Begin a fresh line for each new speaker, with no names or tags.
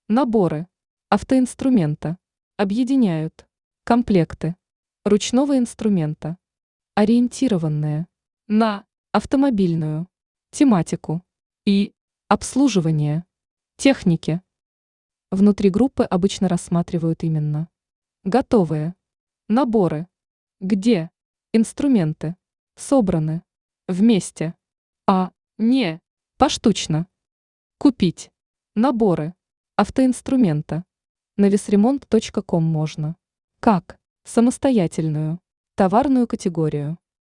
Наборы автоинструмента объединяют комплекты ручного инструмента, ориентированные на автомобильную тематику и обслуживание техники. Внутри группы обычно рассматривают именно готовые наборы, где инструменты собраны вместе, а не поштучно. Купить наборы автоинструмента на весремонт.ком можно как самостоятельную товарную категорию,